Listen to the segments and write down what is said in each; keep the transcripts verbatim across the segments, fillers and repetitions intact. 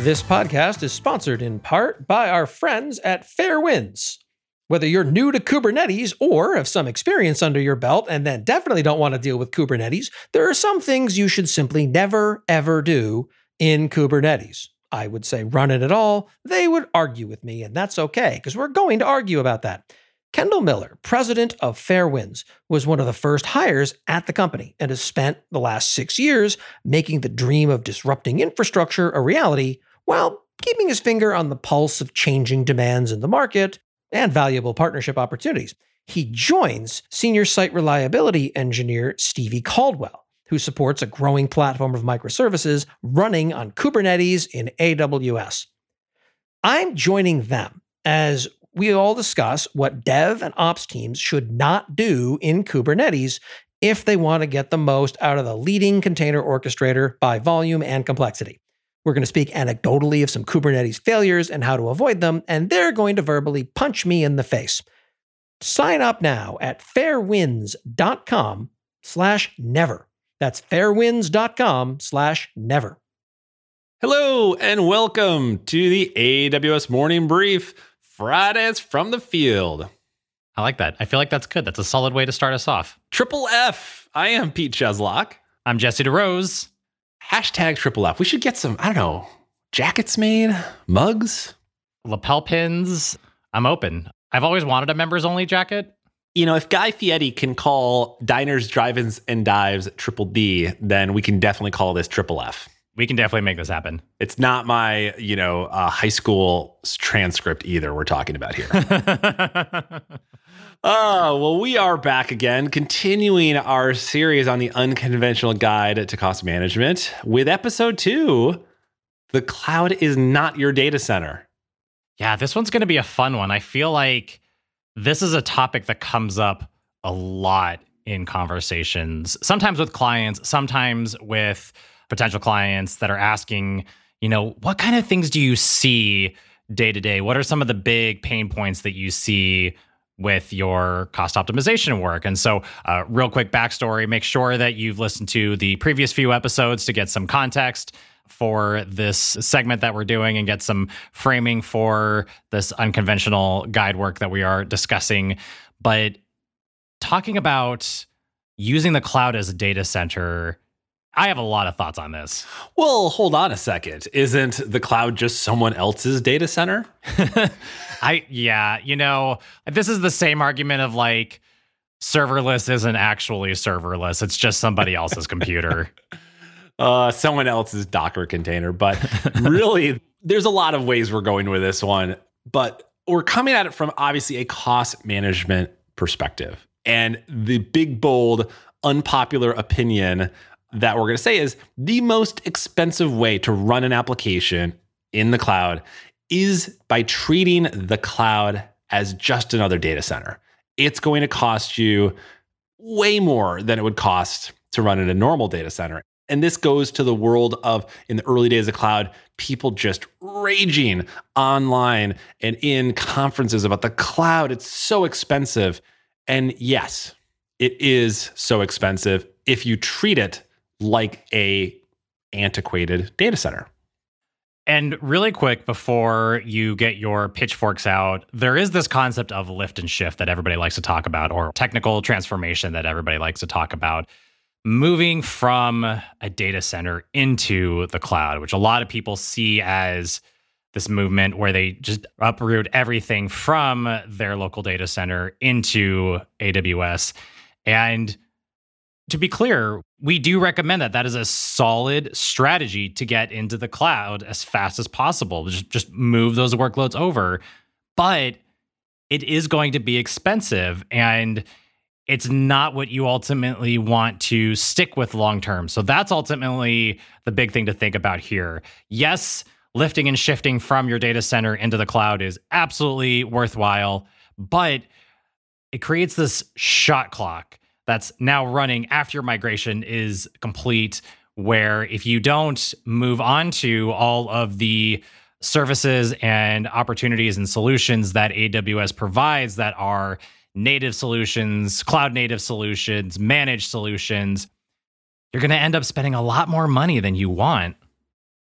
This podcast is sponsored in part by our friends at Fairwinds. Whether you're new to Kubernetes or have some experience under your belt and then definitely don't want to deal with Kubernetes, there are some things you should simply never, ever do in Kubernetes. I would say run it at all. They would argue with me, and that's okay, because we're going to argue about that. Kendall Miller, president of Fairwinds, was one of the first hires at the company and has spent the last six years making the dream of disrupting infrastructure a reality while keeping his finger on the pulse of changing demands in the market and valuable partnership opportunities. He joins senior site reliability engineer Stevie Caldwell, who supports a growing platform of microservices running on Kubernetes in A W S. I'm joining them as we all discuss what dev and ops teams should not do in Kubernetes if they want to get the most out of the leading container orchestrator by volume and complexity. We're going to speak anecdotally of some Kubernetes failures and how to avoid them, and they're going to verbally punch me in the face. Sign up now at fairwinds.com slash never. That's fairwinds.com slash never. Hello, and welcome to the A W S Morning Brief, Fridays from the field. I like that. I feel like that's good. That's a solid way to start us off. Triple F. I am Pete Cheslock. I'm Jesse DeRose. Hashtag Triple F. We should get some, I don't know, jackets made, mugs, lapel pins. I'm open. I've always wanted a members only jacket. You know, if Guy Fieri can call diners, drive-ins, and dives Triple D, then we can definitely call this Triple F. We can definitely make this happen. It's not my, you know, uh, high school transcript either we're talking about here. Oh, well, we are back again, continuing our series on the unconventional guide to cost management with episode two, The Cloud is Not Your Data Center. Yeah, this one's going to be a fun one. I feel like this is a topic that comes up a lot in conversations, sometimes with clients, sometimes with potential clients that are asking, you know, what kind of things do you see day to day? What are some of the big pain points that you see with your cost optimization work? And so uh, real quick backstory, make sure that you've listened to the previous few episodes to get some context for this segment that we're doing and get some framing for this unconventional guide work that we are discussing. But talking about using the cloud as a data center, I have a lot of thoughts on this. Well, hold on a second. Isn't the cloud just someone else's data center? I, yeah, you know, this is the same argument of like serverless isn't actually serverless. It's just somebody else's computer. Uh, someone else's Docker container. But really, there's a lot of ways we're going with this one. But we're coming at it from obviously a cost management perspective. And the big, bold, unpopular opinion that we're going to say is the most expensive way to run an application in the cloud is by treating the cloud as just another data center. It's going to cost you way more than it would cost to run in a normal data center. And this goes to the world of, in the early days of cloud, people just raging online and in conferences about the cloud. It's so expensive. And yes, it is so expensive if you treat it like a antiquated data center. And really quick, before you get your pitchforks out, there is this concept of lift and shift that everybody likes to talk about, or technical transformation that everybody likes to talk about. Moving from a data center into the cloud, which a lot of people see as this movement where they just uproot everything from their local data center into A W S. And to be clear, we do recommend that. That is a solid strategy to get into the cloud as fast as possible. Just, just move those workloads over. But it is going to be expensive, and it's not what you ultimately want to stick with long term. So that's ultimately the big thing to think about here. Yes, lifting and shifting from your data center into the cloud is absolutely worthwhile, but it creates this shot clock that's now running after your migration is complete, where if you don't move on to all of the services and opportunities and solutions that A W S provides that are native solutions, cloud native solutions, managed solutions, you're going to end up spending a lot more money than you want.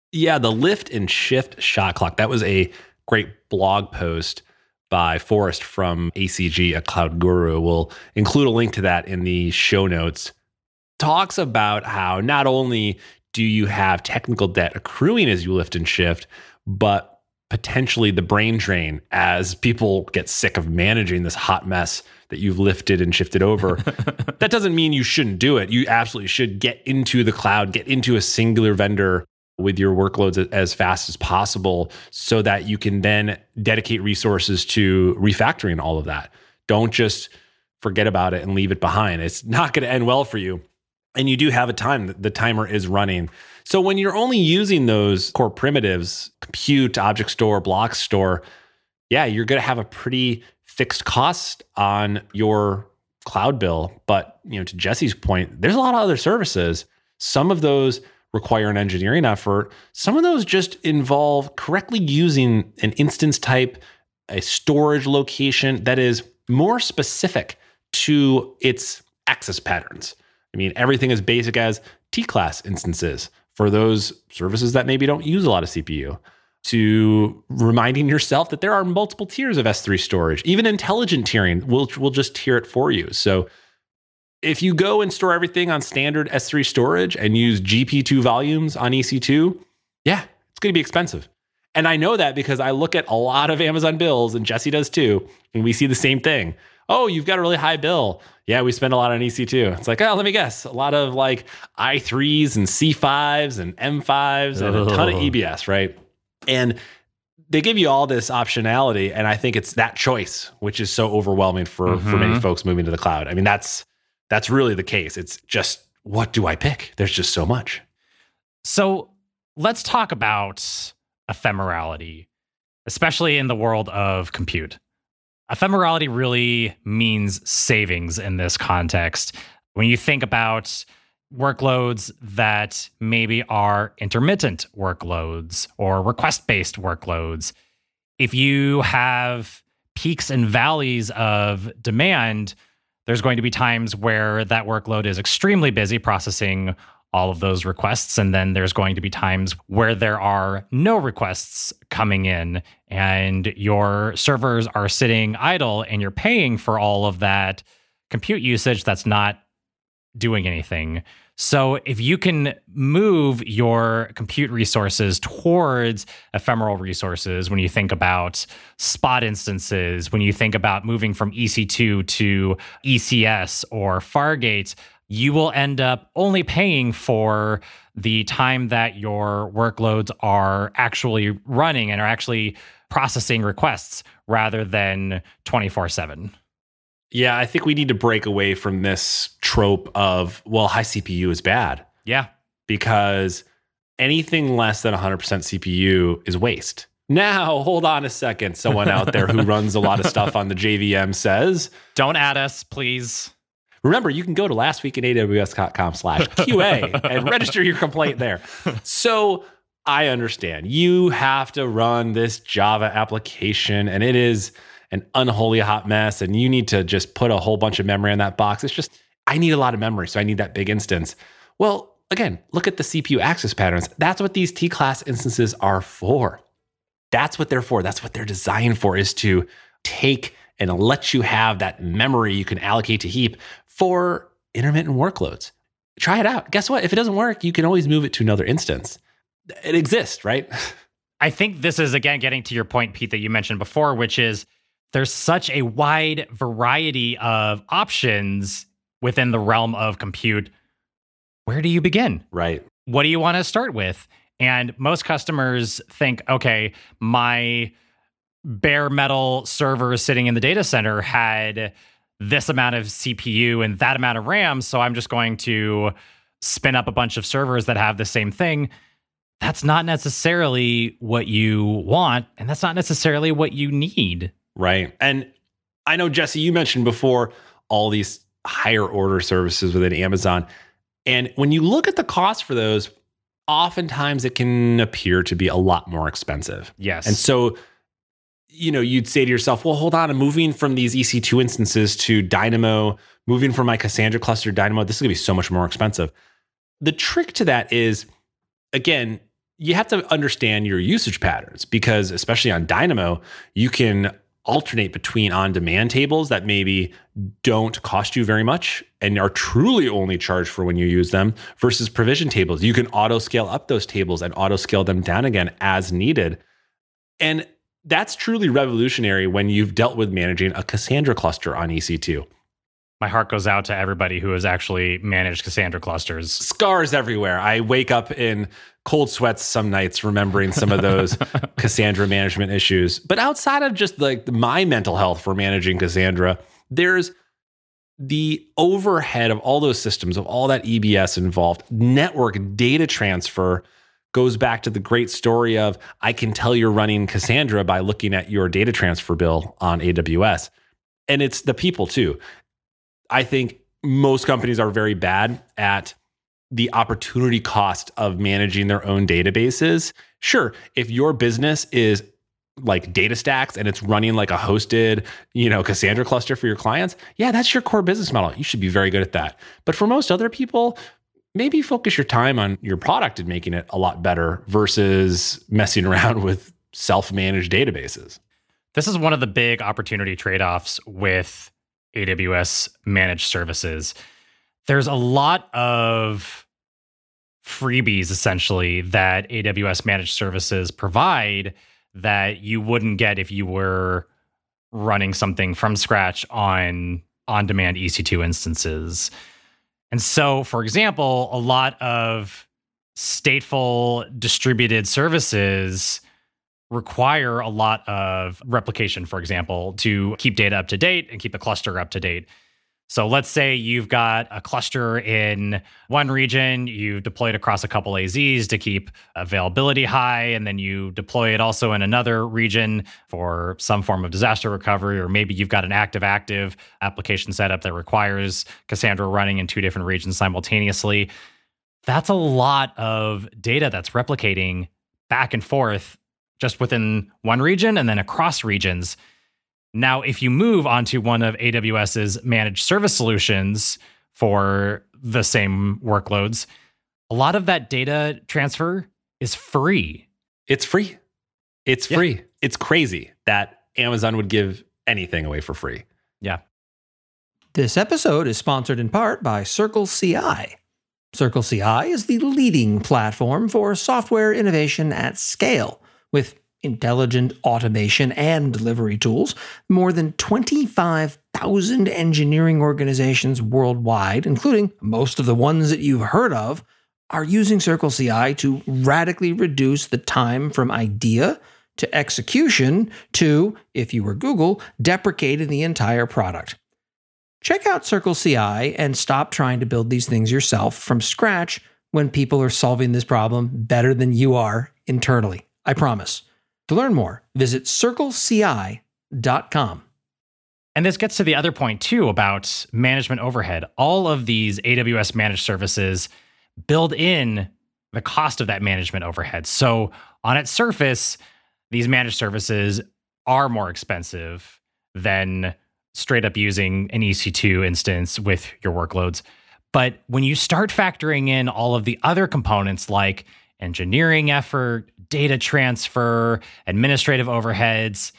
Yeah, the lift and shift shot clock. That was a great blog post by Forrest from A C G, a cloud guru. We'll include a link to that in the show notes. Talks about how not only do you have technical debt accruing as you lift and shift, but potentially the brain drain as people get sick of managing this hot mess that you've lifted and shifted over. That doesn't mean you shouldn't do it. You absolutely should get into the cloud, get into a singular vendor with your workloads as fast as possible so that you can then dedicate resources to refactoring all of that. Don't just forget about it and leave it behind. It's not going to end well for you. And you do have a time, the timer is running. So when you're only using those core primitives, compute, object store, block store, yeah, you're going to have a pretty fixed cost on your cloud bill. But, you know, to Jesse's point, there's a lot of other services. Some of those require an engineering effort. Some of those just involve correctly using an instance type, a storage location that is more specific to its access patterns. I mean, everything as basic as T-class instances for those services that maybe don't use a lot of C P U, to reminding yourself that there are multiple tiers of S three storage. Even intelligent tiering will will just tier it for you. So if you go and store everything on standard S three storage and use G P two volumes on E C two, yeah, it's going to be expensive. And I know that because I look at a lot of Amazon bills, and Jesse does too, and we see the same thing. Oh, you've got a really high bill. Yeah, we spend a lot on E C two. It's like, oh, let me guess. A lot of like i threes and C fives and M fives and a ton of E B S, right? And they give you all this optionality. And I think it's that choice, which is so overwhelming for, mm-hmm. for many folks moving to the cloud. I mean, that's that's really the case. It's just, what do I pick? There's just so much. So let's talk about ephemerality, especially in the world of compute. Ephemerality really means savings in this context. When you think about workloads that maybe are intermittent workloads or request-based workloads, if you have peaks and valleys of demand, there's going to be times where that workload is extremely busy processing all of those requests. And then there's going to be times where there are no requests coming in and your servers are sitting idle and you're paying for all of that compute usage that's not doing anything. So if you can move your compute resources towards ephemeral resources, when you think about spot instances, when you think about moving from E C two to E C S or Fargate, you will end up only paying for the time that your workloads are actually running and are actually processing requests rather than twenty-four seven. Yeah, I think we need to break away from this trope of, well, high C P U is bad. Yeah. Because anything less than one hundred percent C P U is waste. Now, hold on a second. Someone out there who runs a lot of stuff on the J V M says, don't add us, please. Remember, you can go to lastweekinaws.com slash QA and register your complaint there. So I understand you have to run this Java application and it is an unholy hot mess and you need to just put a whole bunch of memory in that box. It's just, I need a lot of memory, so I need that big instance. Well, again, look at the C P U access patterns. That's what these T-class instances are for. That's what they're for. That's what they're designed for, is to take and let you have that memory you can allocate to heap for intermittent workloads. Try it out. Guess what? If it doesn't work, you can always move it to another instance. It exists, right? I think this is, again, getting to your point, Pete, that you mentioned before, which is there's such a wide variety of options within the realm of compute. Where do you begin? Right. What do you want to start with? And most customers think, okay, my bare metal server sitting in the data center had this amount of C P U and that amount of RAM, so I'm just going to spin up a bunch of servers that have the same thing. That's not necessarily what you want, and that's not necessarily what you need. Right. And I know, Jesse, you mentioned before all these higher order services within Amazon. And when you look at the cost for those, oftentimes it can appear to be a lot more expensive. Yes. And so, you know, you'd say to yourself, well, hold on, I'm moving from these E C two instances to Dynamo, moving from my Cassandra cluster to Dynamo. This is going to be so much more expensive. The trick to that is, again, you have to understand your usage patterns, because especially on Dynamo, you can alternate between on-demand tables that maybe don't cost you very much and are truly only charged for when you use them versus provision tables. You can auto-scale up those tables and auto-scale them down again as needed. And that's truly revolutionary when you've dealt with managing a Cassandra cluster on E C two. My heart goes out to everybody who has actually managed Cassandra clusters. Scars everywhere. I wake up in cold sweats some nights remembering some of those Cassandra management issues. But outside of just like my mental health for managing Cassandra, there's the overhead of all those systems, of all that E B S involved. Network data transfer goes back to the great story of, I can tell you're running Cassandra by looking at your data transfer bill on A W S. And it's the people too. I think most companies are very bad at the opportunity cost of managing their own databases. Sure, if your business is like DataStax and it's running like a hosted, you know, Cassandra cluster for your clients, yeah, that's your core business model. You should be very good at that. But for most other people, maybe focus your time on your product and making it a lot better versus messing around with self-managed databases. This is one of the big opportunity trade-offs with A W S managed services. There's a lot of freebies essentially that A W S managed services provide that you wouldn't get if you were running something from scratch on on-demand E C two instances. And so, for example, a lot of stateful distributed services require a lot of replication, for example, to keep data up to date and keep the cluster up to date. So let's say you've got a cluster in one region, you deploy it across a couple A Zs to keep availability high, and then you deploy it also in another region for some form of disaster recovery, or maybe you've got an active-active application setup that requires Cassandra running in two different regions simultaneously. That's a lot of data that's replicating back and forth just within one region and then across regions. Now, if you move onto one of AWS's managed service solutions for the same workloads, a lot of that data transfer is free. It's free. It's Yeah. free. It's crazy that Amazon would give anything away for free. Yeah. This episode is sponsored in part by Circle C I. Circle C I is the leading platform for software innovation at scale. With intelligent automation and delivery tools, more than twenty-five thousand engineering organizations worldwide, including most of the ones that you've heard of, are using Circle C I to radically reduce the time from idea to execution to, if you were Google, deprecating the entire product. Check out Circle C I and stop trying to build these things yourself from scratch when people are solving this problem better than you are internally. I promise. To learn more, visit circle c i dot com. And this gets to the other point too about management overhead. All of these A W S managed services build in the cost of that management overhead. So on its surface, these managed services are more expensive than straight up using an E C two instance with your workloads. But when you start factoring in all of the other components like engineering effort, data transfer, administrative overheads,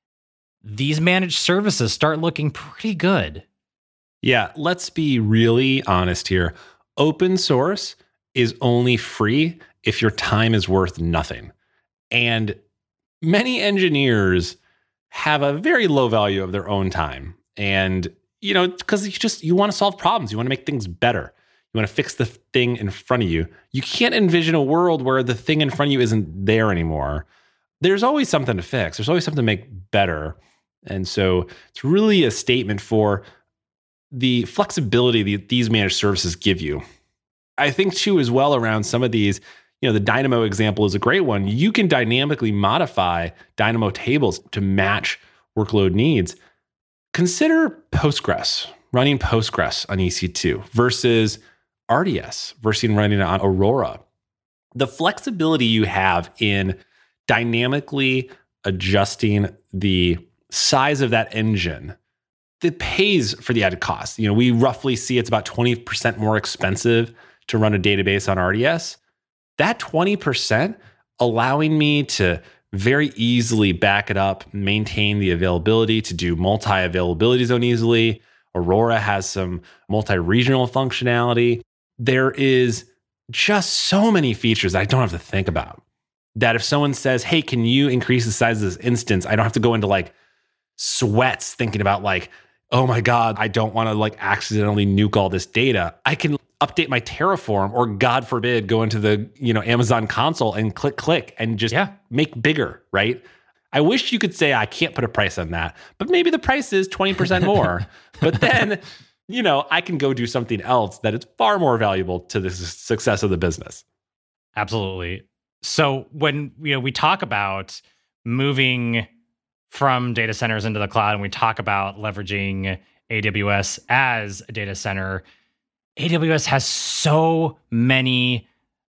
these managed services start looking pretty good. Yeah, let's be really honest here. Open source is only free if your time is worth nothing. And many engineers have a very low value of their own time. And, you know, because you just, you want to solve problems. You want to make things better. You want to fix the thing in front of you. You can't envision a world where the thing in front of you isn't there anymore. There's always something to fix. There's always something to make better. And so it's really a statement for the flexibility that these managed services give you. I think too, as well, around some of these, you know, the Dynamo example is a great one. You can dynamically modify Dynamo tables to match workload needs. Consider Postgres, running Postgres on E C two versus R D S versus running on Aurora. The flexibility you have in dynamically adjusting the size of that engine that pays for the added cost. You know, we roughly see it's about twenty percent more expensive to run a database on R D S. that twenty percent allowing me to very easily back it up, maintain the availability to do multi-availability zone easily. Aurora has some multi-regional functionality. There is just so many features that I don't have to think about. That if someone says, hey, can you increase the size of this instance? I don't have to go into like sweats thinking about like, oh my God, I don't want to like accidentally nuke all this data. I can update my Terraform or God forbid, go into the, you know, Amazon console and click, click and just yeah. make bigger, right? I wish you could say I can't put a price on that, but maybe the price is twenty percent more. But then, you know, I can go do something else that is far more valuable to the success of the business. Absolutely. So when, you know, we talk about moving from data centers into the cloud and we talk about leveraging A W S as a data center, A W S has so many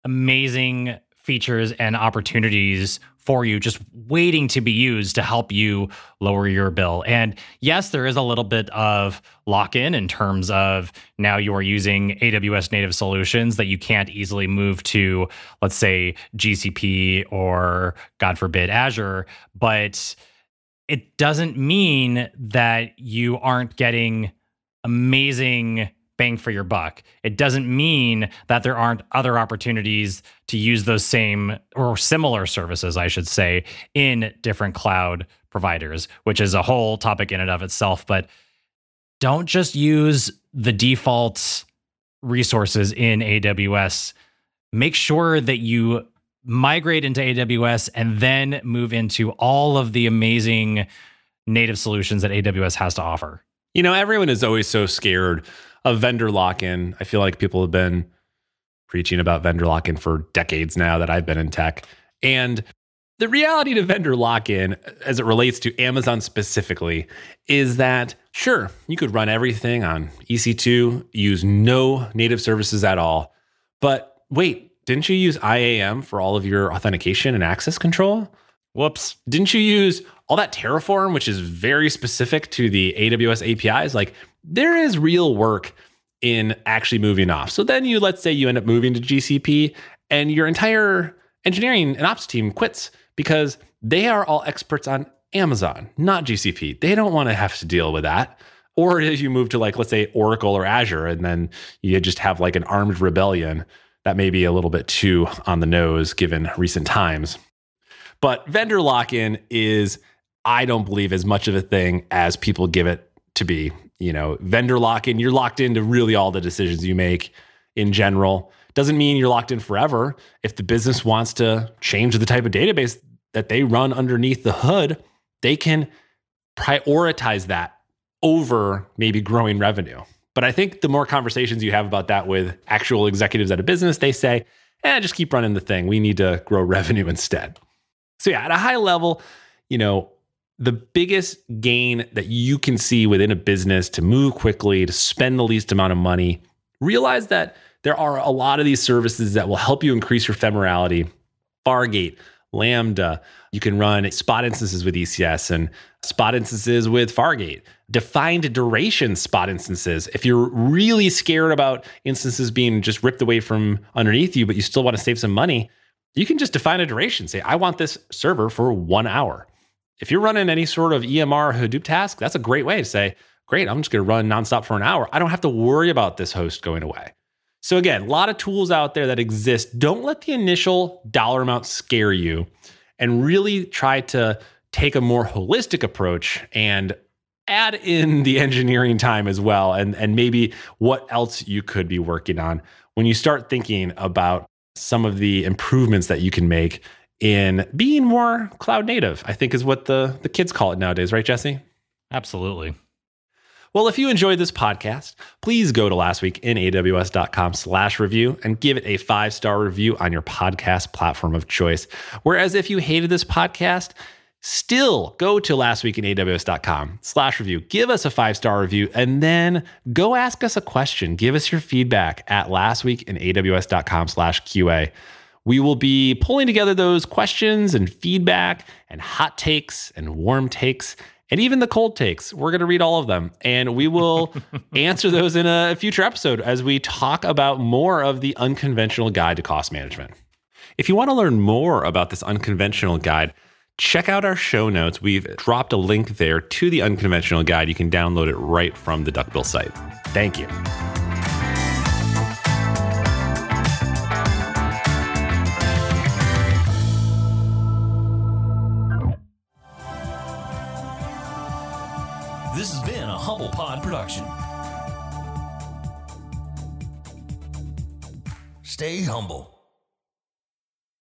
amazing features and opportunities for you just waiting to be used to help you lower your bill. And yes, there is a little bit of lock-in in terms of now you are using A W S native solutions that you can't easily move to, let's say, G C P or, God forbid, Azure. But it doesn't mean that you aren't getting amazing bang for your buck. It doesn't mean that there aren't other opportunities to use those same or similar services, I should say, in different cloud providers, which is a whole topic in and of itself. But don't just use the default resources in A W S. Make sure that you migrate into A W S and then move into all of the amazing native solutions that A W S has to offer. You know, everyone is always so scared of vendor lock-in. I feel like people have been preaching about vendor lock-in for decades now that I've been in tech. And the reality to vendor lock-in, as it relates to Amazon specifically, is that, sure, you could run everything on E C two, use no native services at all. But wait, didn't you use I A M for all of your authentication and access control? Whoops. Didn't you use all that Terraform, which is very specific to the A W S A P Is? Like, there is real work in actually moving off. So then you, let's say you end up moving to G C P and your entire engineering and ops team quits because they are all experts on Amazon, not G C P. They don't want to have to deal with that. Or if you move to like, let's say Oracle or Azure, and then you just have like an armed rebellion, that may be a little bit too on the nose given recent times. But vendor lock-in is, I don't believe, as much of a thing as people give it to be. You know, vendor lock-in, you're locked into really all the decisions you make in general. Doesn't mean you're locked in forever. If the business wants to change the type of database that they run underneath the hood, they can prioritize that over maybe growing revenue. But I think the more conversations you have about that with actual executives at a business, they say, eh, just keep running the thing. We need to grow revenue instead. So yeah, at a high level, you know, the biggest gain that you can see within a business to move quickly, to spend the least amount of money, realize that there are a lot of these services that will help you increase your ephemerality. Fargate, Lambda, you can run spot instances with E C S and spot instances with Fargate. Defined duration spot instances. If you're really scared about instances being just ripped away from underneath you, but you still want to save some money, you can just define a duration. Say, I want this server for one hour. If you're running any sort of E M R Hadoop task, that's a great way to say, great, I'm just going to run nonstop for an hour. I don't have to worry about this host going away. So again, a lot of tools out there that exist. Don't let the initial dollar amount scare you, and really try to take a more holistic approach and add in the engineering time as well, and, and maybe what else you could be working on when you start thinking about some of the improvements that you can make in being more cloud native, I think is what the, the kids call it nowadays, right, Jesse? Absolutely. Well, if you enjoyed this podcast, please go to lastweekinaws.com slash review and give it a five-star review on your podcast platform of choice. Whereas if you hated this podcast, still go to lastweekinaws.com slash review, give us a five-star review, and then go ask us a question. Give us your feedback at lastweekinaws.com slash QA. We will be pulling together those questions and feedback and hot takes and warm takes and even the cold takes. We're going to read all of them, and we will answer those in a future episode as we talk about more of the unconventional guide to cost management. If you want to learn more about this unconventional guide, check out our show notes. We've dropped a link there to the unconventional guide. You can download it right from the Duckbill site. Thank you. This has been a Humble Pod production. Stay humble.